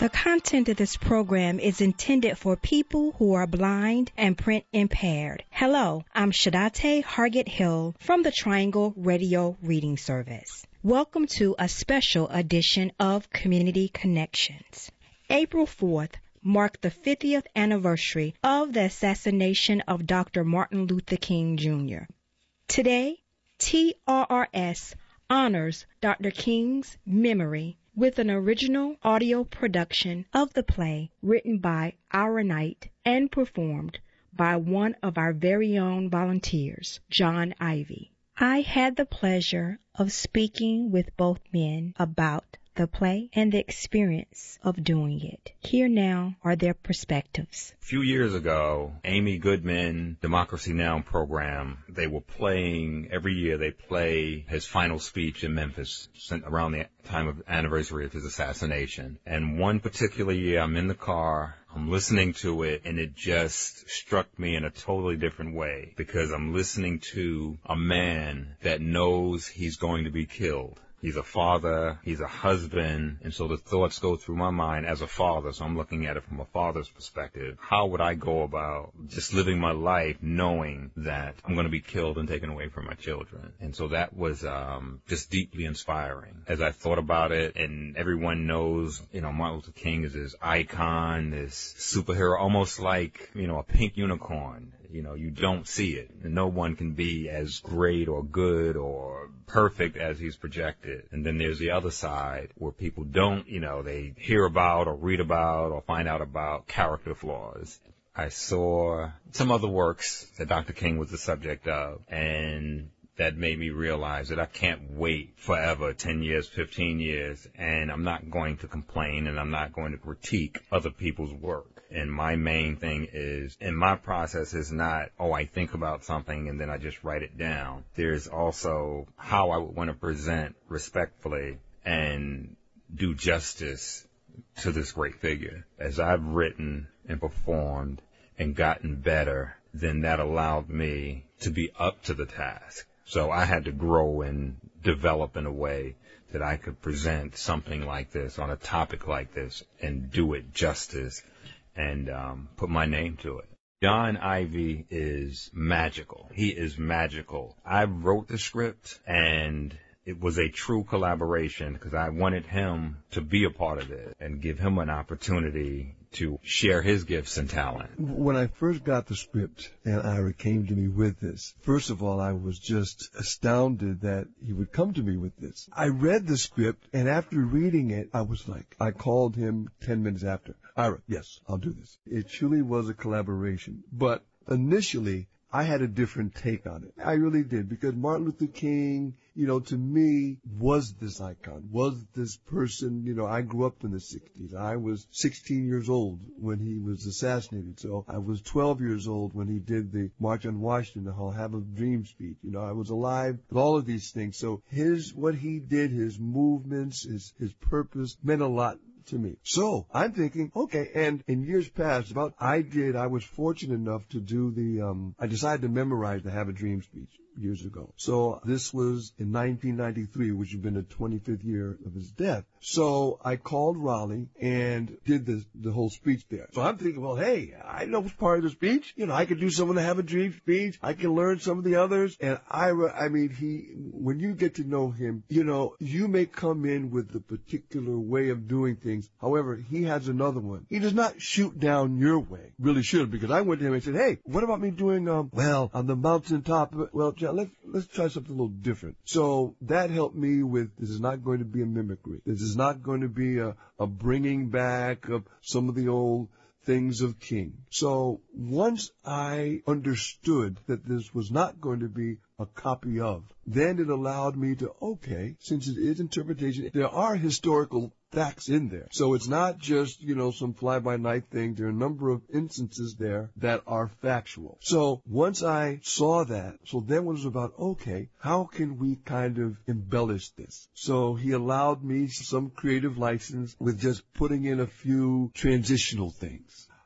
The content of this program is intended for people who are blind and print impaired. Hello, I'm Shadate Hargett Hill from the Triangle Radio Reading Service. Welcome to a special edition of Community Connections. April 4th marked the 50th anniversary of the assassination of Dr. Martin Luther King Jr. Today, TRRS honors Dr. King's memory with an original audio production of the play written by Ira Knight and performed by one of our very own volunteers, John Ivy. I had the pleasure of speaking with both men about the play and the experience of doing it. Here now are their perspectives. A few years ago, Amy Goodman, Democracy Now! Program, they were playing, every year they play his final speech in Memphis around the time of anniversary of his assassination. And one particular year, I'm in the car, I'm listening to it, and it just struck me in a totally different way because I'm listening to a man that knows he's going to be killed. He's a father, he's a husband, and so the thoughts go through my mind as a father, so I'm looking at it from a father's perspective. How would I go about just living my life knowing that I'm going to be killed and taken away from my children? And so that was just deeply inspiring. As I thought about it, and everyone knows, Martin Luther King is this icon, this superhero, almost like, a pink unicorn. You don't see it. No one can be as great or good or perfect as he's projected. And then there's the other side where people don't, they hear about or read about or find out about character flaws. I saw some other works that Dr. King was the subject of, and that made me realize that I can't wait forever, 10 years, 15 years, and I'm not going to complain and I'm not going to critique other people's work. And my main thing is, and my process is not, I think about something and then I just write it down. There's also how I would want to present respectfully and do justice to this great figure. As I've written and performed and gotten better, then that allowed me to be up to the task. So I had to grow and develop in a way that I could present something like this on a topic like this and do it justice and put my name to it. John Ivy is magical. He is magical. I wrote the script, and it was a true collaboration because I wanted him to be a part of it and give him an opportunity to share his gifts and talent. When I first got the script and Ira came to me with this, first of all, I was just astounded that he would come to me with this. I read the script, and after reading it, I called him 10 minutes after. Ira, yes, I'll do this. It truly was a collaboration. But initially, I had a different take on it. I really did, because Martin Luther King, to me, was this icon, was this person. I grew up in the 60s. I was 16 years old when he was assassinated. So I was 12 years old when he did the March on Washington, the I'll Have a Dream speech. I was alive with all of these things. So what he did, his movements, his purpose meant a lot to me. So I'm thinking, okay, and in years past, I was fortunate enough to do I decided to memorize the Have a Dream speech years ago. So this was in 1993, which had been the 25th year of his death. So I called Raleigh and did the whole speech there. So I'm thinking, well, hey, I know it's part of the speech. I could do some of the Have a Dream speech. I can learn some of the others. And when you get to know him, you may come in with the particular way of doing things. However, he has another one. He does not shoot down your way. Really should, because I went to him and said, hey, what about me doing, on the mountaintop? Well, John, let's try something a little different. So that helped me with, this is not going to be a mimicry. This is not going to be a bringing back of some of the old things of King. So once I understood that this was not going to be a copy of, then it allowed me to, okay, since it is interpretation, there are historical facts in there. So it's not just, some fly-by-night thing. There are a number of instances there that are factual. So once I saw that, so then it was about, okay, how can we kind of embellish this? So he allowed me some creative license with just putting in a few transitional things.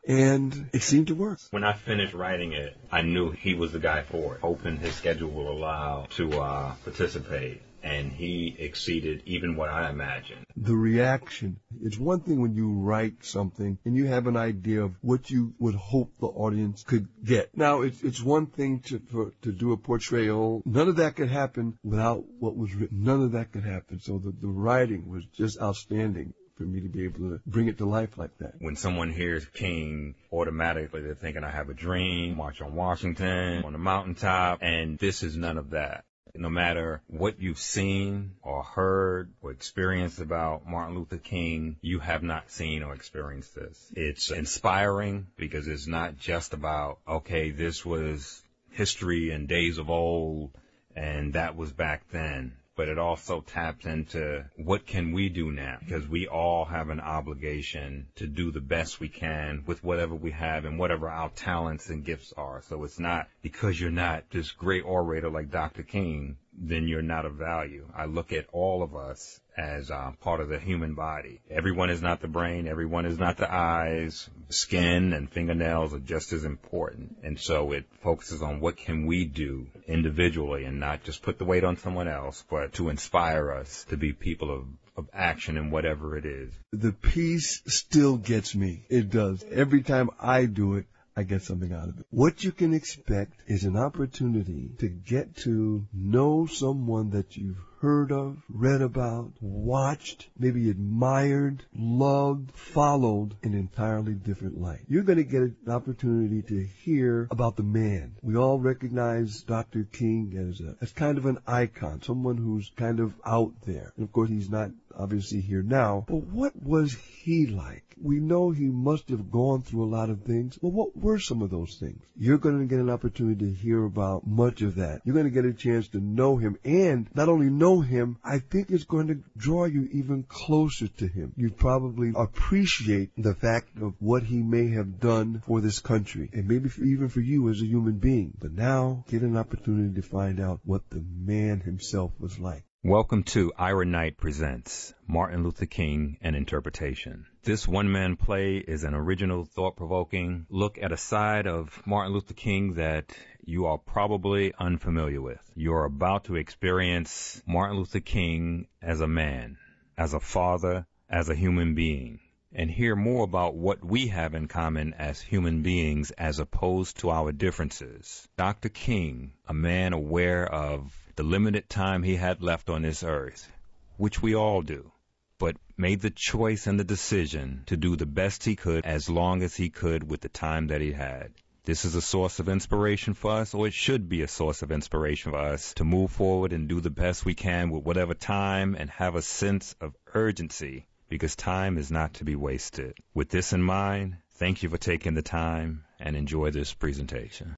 And it seemed to work. When I finished writing it, I knew he was the guy for it, hoping his schedule will allow to participate. And he exceeded even what I imagined. The reaction. It's one thing when you write something and you have an idea of what you would hope the audience could get. Now, it's one thing to do a portrayal. None of that could happen without what was written. None of that could happen. So the writing was just outstanding for me to be able to bring it to life like that. When someone hears King, automatically they're thinking, I have a dream, March on Washington, on the mountaintop, and this is none of that. No matter what you've seen or heard or experienced about Martin Luther King, you have not seen or experienced this. It's inspiring because it's not just about, okay, this was history in days of old and that was back then. But it also taps into what can we do now? Because we all have an obligation to do the best we can with whatever we have and whatever our talents and gifts are. So it's not because you're not this great orator like Dr. King, then you're not of value. I look at all of us as part of the human body. Everyone is not the brain. Everyone is not the eyes. Skin and fingernails are just as important. And so it focuses on what can we do individually and not just put the weight on someone else, but to inspire us to be people of action in whatever it is. The piece still gets me. It does. Every time I do it, I get something out of it. What you can expect is an opportunity to get to know someone that you've heard of, read about, watched, maybe admired, loved, followed in an entirely different light. You're going to get an opportunity to hear about the man. We all recognize Dr. King as kind of an icon, someone who's kind of out there. And of course, he's not obviously here now, but what was he like? We know he must have gone through a lot of things, but what were some of those things? You're going to get an opportunity to hear about much of that. You're going to get a chance to know him, and not only know him, I think it's going to draw you even closer to him. You probably appreciate the fact of what he may have done for this country, and maybe even for you as a human being. But now, get an opportunity to find out what the man himself was like. Welcome to Ira Knight Presents Martin Luther King, an Interpretation. This one-man play is an original, thought-provoking look at a side of Martin Luther King that you are probably unfamiliar with. You are about to experience Martin Luther King as a man, as a father, as a human being, and hear more about what we have in common as human beings as opposed to our differences. Dr. King, a man aware of the limited time he had left on this earth, which we all do, but made the choice and the decision to do the best he could as long as he could with the time that he had. This is a source of inspiration for us, or it should be a source of inspiration for us to move forward and do the best we can with whatever time and have a sense of urgency, because time is not to be wasted. With this in mind, thank you for taking the time and enjoy this presentation.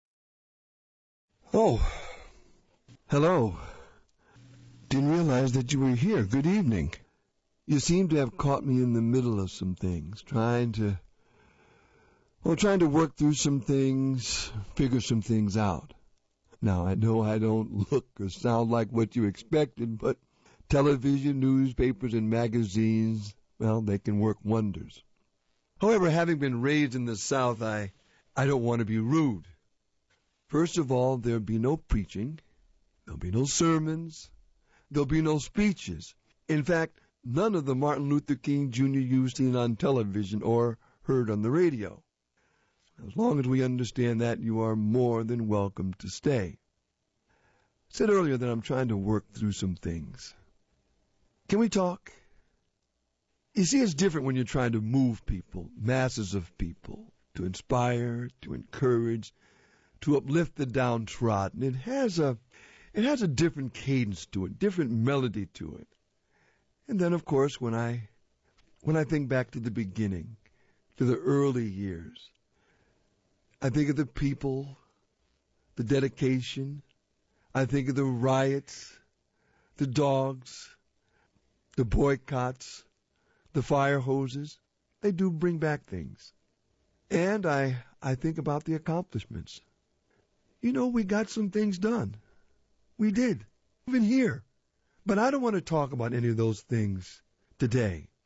Oh, hello. Didn't realize that you were here. Good evening. You seem to have caught me in the middle of some things, trying to work through some things, figure some things out. Now, I know I don't look or sound like what you expected, but television, newspapers, and magazines, well, they can work wonders. However, having been raised in the South, I don't want to be rude. First of all, there'll be no preaching. There'll be no sermons. There'll be no speeches. In fact, none of the Martin Luther King Jr. you've seen on television or heard on the radio. As long as we understand that, you are more than welcome to stay. I said earlier that I'm trying to work through some things. Can we talk? You see, it's different when you're trying to move people, masses of people, to inspire, to encourage, to uplift the downtrodden. It has a different cadence to it, different melody to it. And then, of course, when I think back to the beginning, to the early years, I think of the people, the dedication. I think of the riots, the dogs, the boycotts, the fire hoses. They do bring back things. And I think about the accomplishments. You know, we got some things done. We did, even here. But I don't want to talk about any of those things today.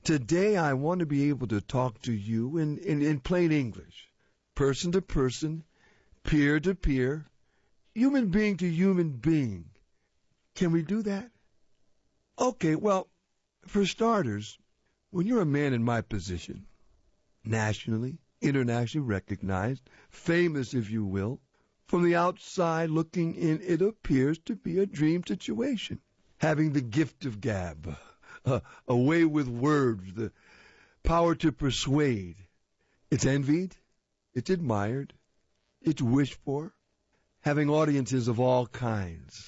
Today I want to be able to talk to you in plain English, person to person, peer to peer, human being to human being. Can we do that? Okay, well, for starters, when you're a man in my position, nationally, internationally recognized, famous if you will, from the outside looking in, it appears to be a dream situation. Having the gift of gab, a way with words, the power to persuade. It's envied, it's admired, it's wished for. Having audiences of all kinds.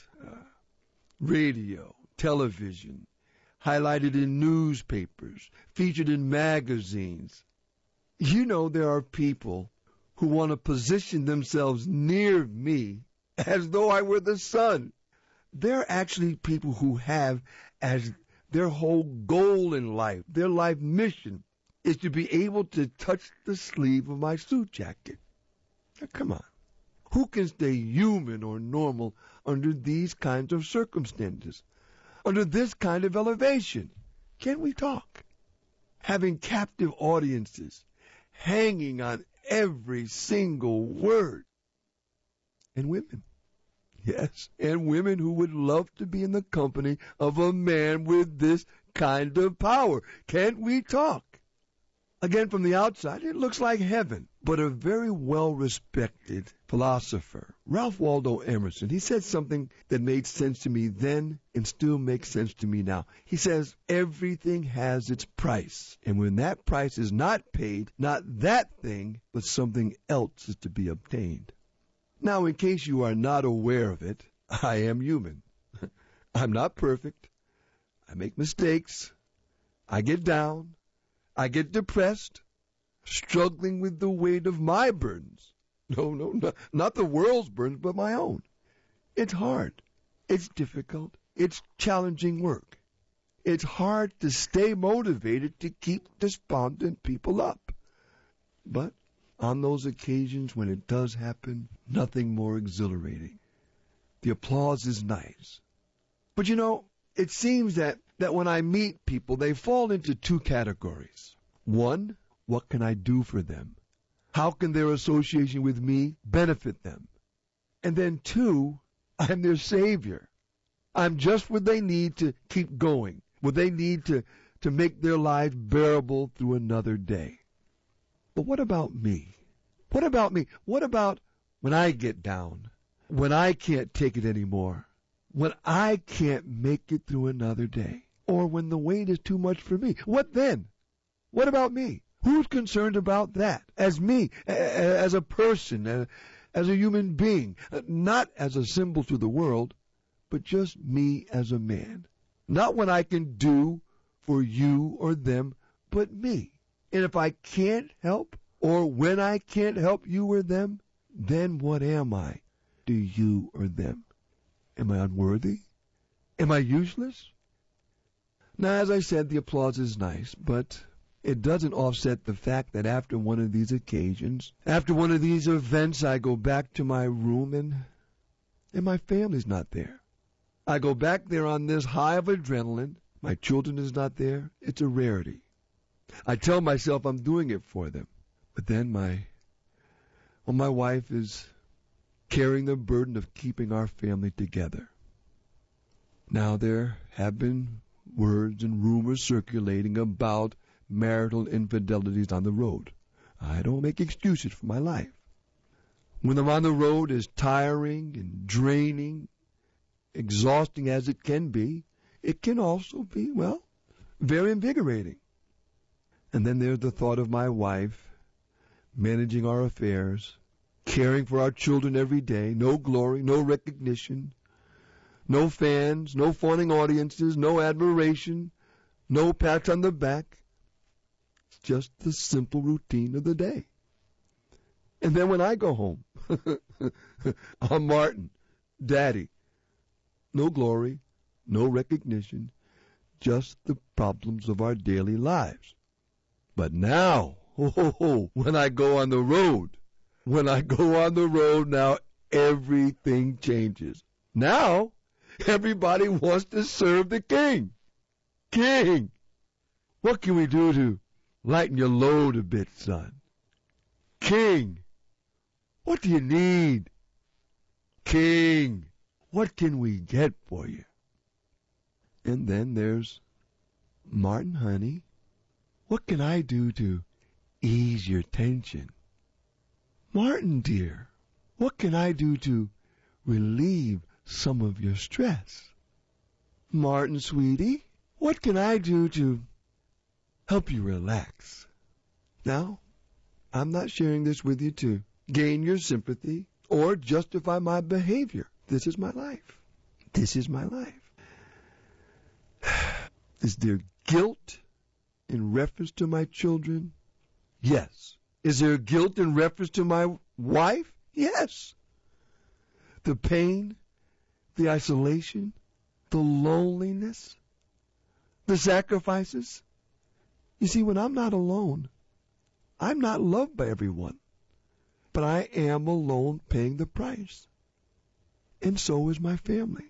Radio, television, highlighted in newspapers, featured in magazines. You know, there are people who want to position themselves near me as though I were the sun. There are actually people who have as their whole goal in life, their life mission, is to be able to touch the sleeve of my suit jacket. Now, come on. Who can stay human or normal under these kinds of circumstances? Under this kind of elevation? Can we talk? Having captive audiences, hanging on every single word. And women. Yes, and women who would love to be in the company of a man with this kind of power. Can't we talk? Again, from the outside, it looks like heaven. But a very well-respected philosopher, Ralph Waldo Emerson, he said something that made sense to me then and still makes sense to me now. He says, everything has its price. And when that price is not paid, not that thing, but something else is to be obtained. Now, in case you are not aware of it, I am human. I'm not perfect. I make mistakes. I get down. I get depressed, struggling with the weight of my burdens. No, not the world's burdens, but my own. It's hard. It's difficult. It's challenging work. It's hard to stay motivated to keep despondent people up. But on those occasions when it does happen, nothing more exhilarating. The applause is nice. But you know, it seems that when I meet people, they fall into two categories. One, what can I do for them? How can their association with me benefit them? And then two, I'm their savior. I'm just what they need to keep going, what they need to make their life bearable through another day. But what about me? What about me? What about when I get down? When I can't take it anymore? When I can't make it through another day? Or when the weight is too much for me? What then? What about me? Who's concerned about that? As me, as a person, as a human being, not as a symbol to the world, but just me as a man. Not what I can do for you or them, but me. And if I can't help, or when I can't help you or them, then what am I to you or them? Am I unworthy? Am I useless? Now, as I said, the applause is nice, but it doesn't offset the fact that after one of these occasions, after one of these events, I go back to my room and my family's not there. I go back there on this high of adrenaline. My children is not there. It's a rarity. I tell myself I'm doing it for them. But then my wife is carrying the burden of keeping our family together. Now, there have been words and rumors circulating about marital infidelities on the road. I don't make excuses for my life. When I'm on the road, as tiring and draining, exhausting as it can be, it can also be, well, very invigorating. And then there's the thought of my wife managing our affairs, caring for our children every day, no glory, no recognition, no fans, no fawning audiences, no admiration, no pats on the back. It's just the simple routine of the day. And then when I go home, I'm Martin, Daddy. No glory, no recognition, just the problems of our daily lives. But now, when I go on the road, now everything changes. Now, everybody wants to serve the king. King! What can we do to lighten your load a bit, son? King, what do you need? King, what can we get for you? And then there's Martin, honey, what can I do to ease your tension? Martin, dear, what can I do to relieve some of your stress? Martin, sweetie, what can I do to help you relax? Now, I'm not sharing this with you to gain your sympathy or justify my behavior. This is my life. This is my life. Is there guilt in reference to my children? Yes. Is there guilt in reference to my wife? Yes. The pain, the isolation, the loneliness, the sacrifices. You see, when I'm not alone, I'm not loved by everyone, but I am alone paying the price. And so is my family.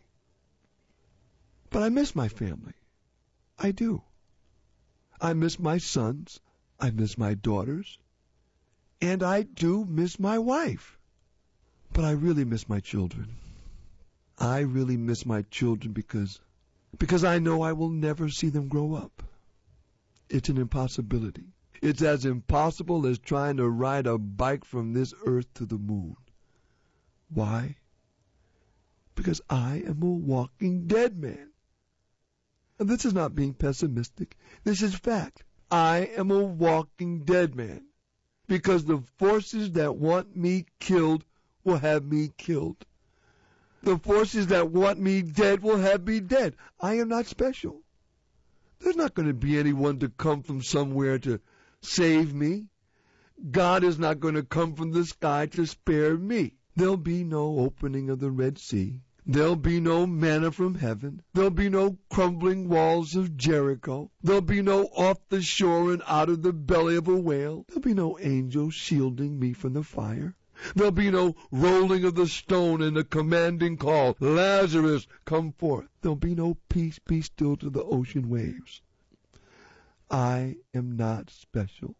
But I miss my family. I do. I miss my sons. I miss my daughters. And I do miss my wife. But I really miss my children. I really miss my children because I know I will never see them grow up. It's an impossibility. It's as impossible as trying to ride a bike from this earth to the moon. Why? Because I am a walking dead man. And this is not being pessimistic. This is fact. I am a walking dead man. Because the forces that want me killed will have me killed. The forces that want me dead will have me dead. I am not special. There's not going to be anyone to come from somewhere to save me. God is not going to come from the sky to spare me. There'll be no opening of the Red Sea. There'll be no manna from heaven. There'll be no crumbling walls of Jericho. There'll be no off the shore and out of the belly of a whale. There'll be no angel shielding me from the fire. There'll be no rolling of the stone and the commanding call, Lazarus, come forth. There'll be no peace, be still to the ocean waves. I am not special.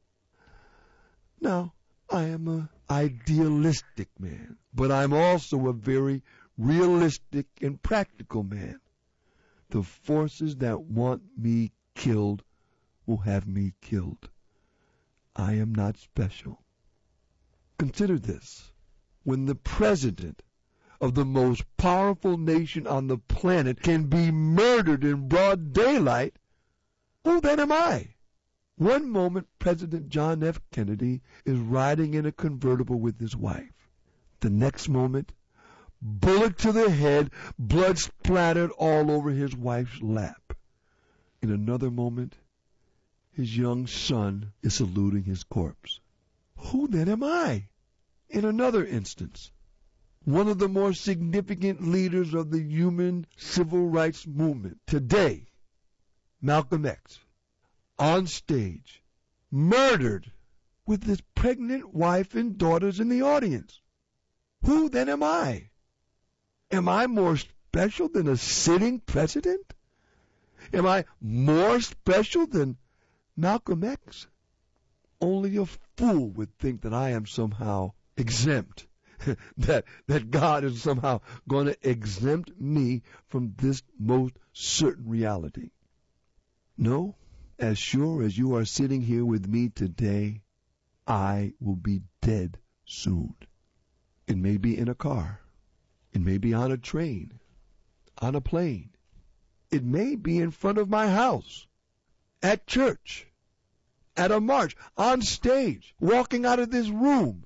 Now, I am an idealistic man, but I'm also a very realistic and practical man. The forces that want me killed will have me killed. I am not special. Consider this. When the president of the most powerful nation on the planet can be murdered in broad daylight, who then am I? One moment, President John F. Kennedy is riding in a convertible with his wife. The next moment, bullet to the head, blood splattered all over his wife's lap. In another moment, his young son is saluting his corpse. Who then am I? In another instance, one of the more significant leaders of the human civil rights movement today, Malcolm X, on stage, murdered with his pregnant wife and daughters in the audience. Who then am I? Am I more special than a sitting president? Am I more special than Malcolm X? Only a fool would think that I am somehow exempt, that God is somehow going to exempt me from this most certain reality. No, as sure as you are sitting here with me today, I will be dead soon. It may be in a car. It may be on a train, on a plane. It may be in front of my house, at church, at a march, on stage, walking out of this room.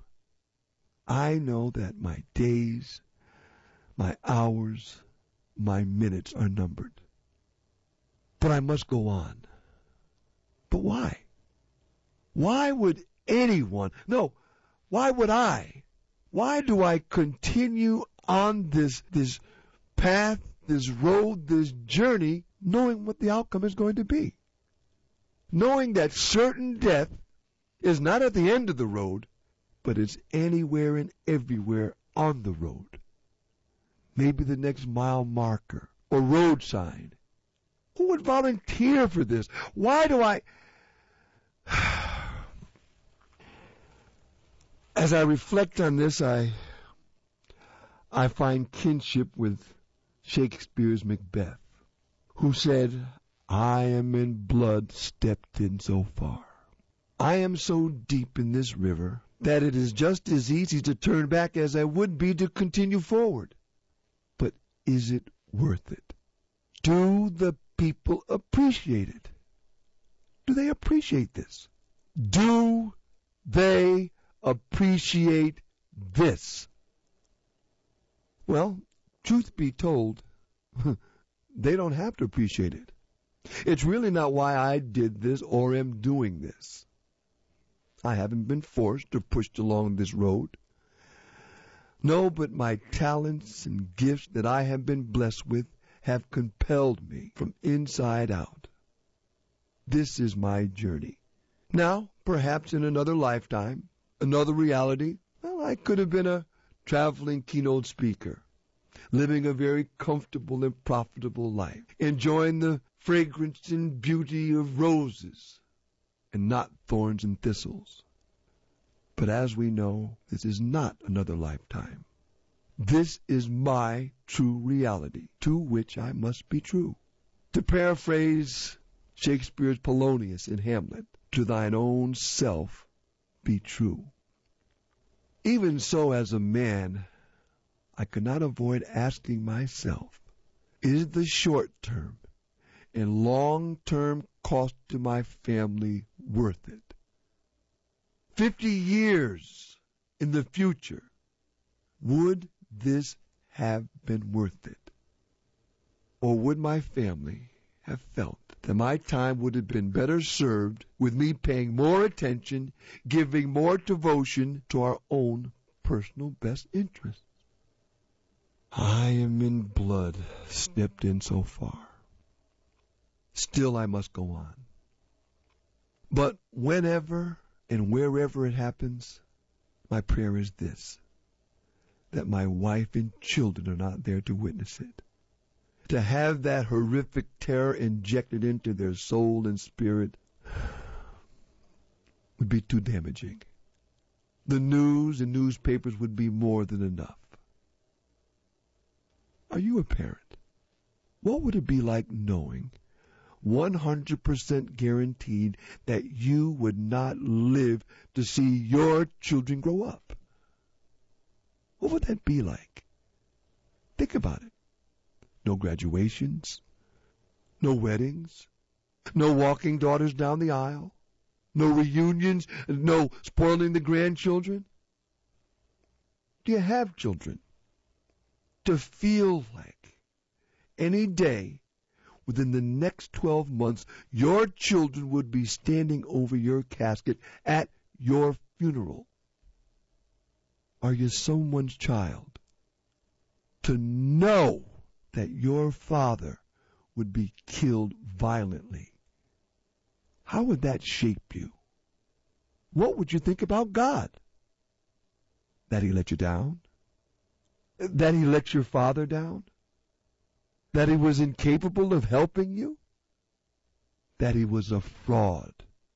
I know that my days, my hours, my minutes are numbered. But I must go on. But why? Why would anyone, no, why would I? Why do I continue on this path, this road, this journey, knowing what the outcome is going to be? Knowing that certain death is not at the end of the road, but it's anywhere and everywhere on the road. Maybe the next mile marker or road sign. Who would volunteer for this? Why do I As I reflect on this, I find kinship with Shakespeare's Macbeth, who said, I am in blood stepped in so far. I am so deep in this river that it is just as easy to turn back as I would be to continue forward. But is it worth it? Do the people appreciate it? Do they appreciate this? Do they appreciate this? Well, truth be told, they don't have to appreciate it. It's really not why I did this or am doing this. I haven't been forced or pushed along this road. No, but my talents and gifts that I have been blessed with have compelled me from inside out. This is my journey. Now, perhaps in another lifetime, another reality, well, I could have been a traveling keynote speaker, living a very comfortable and profitable life, enjoying the fragrance and beauty of roses and not thorns and thistles. But as we know, this is not another lifetime. This is my true reality, to which I must be true. To paraphrase Shakespeare's Polonius in Hamlet, to thine own self be true. Even so, as a man, I could not avoid asking myself, is the short-term and long-term cost to my family worth it? 50 years in the future, would this have been worth it? Or would my family have felt that my time would have been better served with me paying more attention, giving more devotion to our own personal best interests? I am in blood, stepped in so far. Still I must go on. But whenever and wherever it happens, my prayer is this, that my wife and children are not there to witness it. To have that horrific terror injected into their soul and spirit would be too damaging. The news and newspapers would be more than enough. Are you a parent? What would it be like knowing 100% guaranteed that you would not live to see your children grow up? What would that be like? Think about it. No graduations, no weddings, no walking daughters down the aisle, no reunions, no spoiling the grandchildren. Do you have children? To feel like any day within the next 12 months, your children would be standing over your casket at your funeral. Are you someone's child? To know that your father would be killed violently, how would that shape you? What would you think about God? That he let you down? That he let your father down? That he was incapable of helping you? That he was a fraud,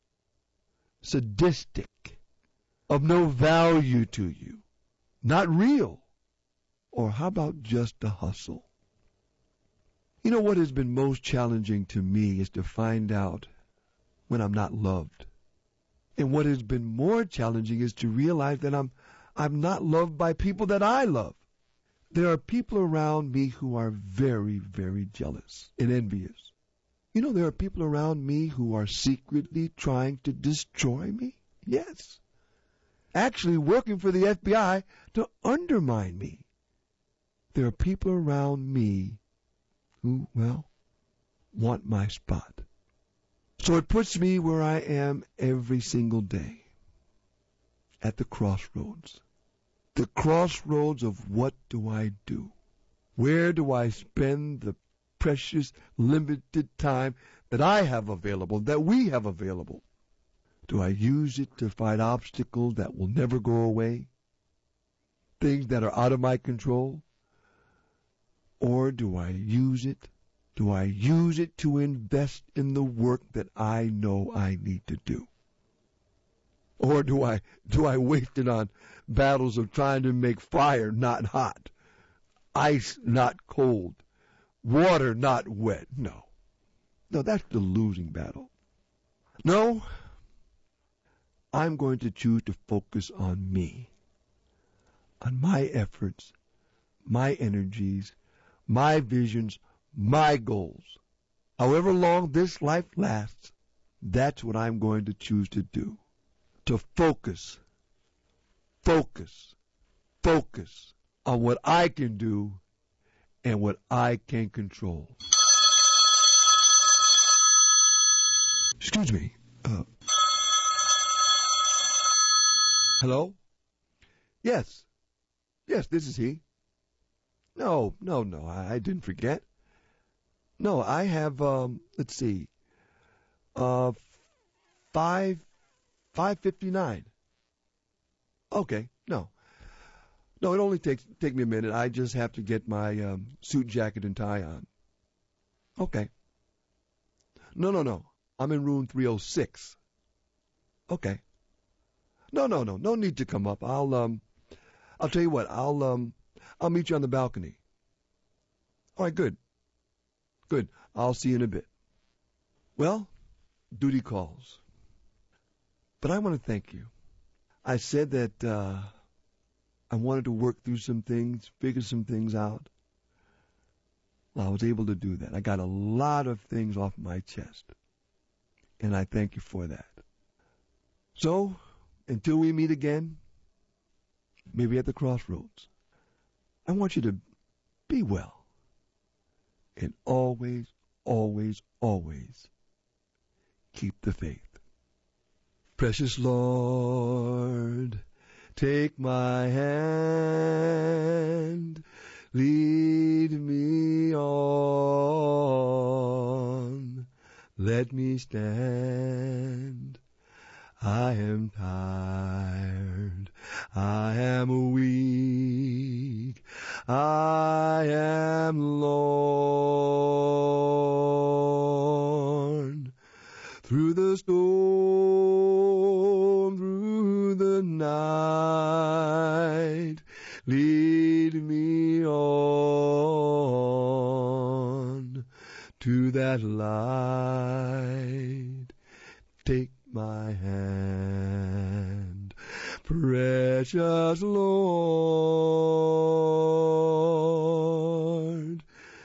sadistic, of no value to you, not real? Or how about just a hustle? You know what has been most challenging to me is to find out when I'm not loved. And what has been more challenging is to realize that I'm not loved by people that I love. There are people around me who are very, very jealous and envious. You know, there are people around me who are secretly trying to destroy me. Yes. Actually working for the FBI to undermine me. There are people around me who, well, want my spot. So it puts me where I am every single day, at the crossroads. The crossroads of what do I do? Where do I spend the precious, limited time that I have available, that we have available? Do I use it to fight obstacles that will never go away? Things that are out of my control? Or do I use it? Do I use it to invest in the work that I know I need to do? Or do I waste it on battles of trying to make fire not hot, ice not cold, water not wet? No, that's the losing battle. No, I'm going to choose to focus on me, on my efforts, my energies, my visions, my goals. However long this life lasts, that's what I'm going to choose to do. To focus on what I can do and what I can control. Excuse me. Hello? Yes, this is he. No, I didn't forget. No, I have, let's see, 5:59. Okay, no, it only take me a minute. I just have to get my suit jacket and tie on. Okay. No, I'm in room 306. Okay. No need to come up. I'll tell you what. I'll meet you on the balcony. All right, good. I'll see you in a bit. Well, duty calls. But I want to thank you. I said that I wanted to work through some things, figure some things out. Well, I was able to do that. I got a lot of things off my chest. And I thank you for that. So, until we meet again, maybe at the crossroads, I want you to be well. And always, always, always keep the faith. Precious Lord, take my hand, lead me on, let me stand. I am tired, I am weak, I am lorn. Through the storm, through the night, lead me on to that light. Take my hand, precious Lord,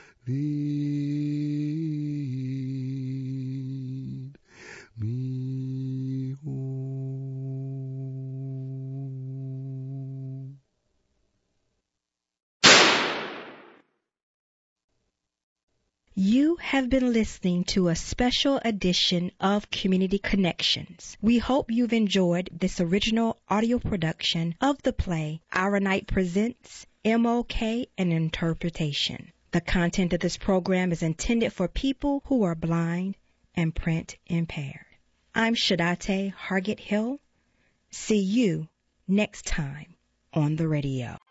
lead me home. You have been listening to a special edition of Community Connections. We hope you've enjoyed this original audio production of the play Our Night Presents MOK an Interpretation. The content of this program is intended for people who are blind and print impaired. I'm Shadate Hargett Hill. See you next time on the radio.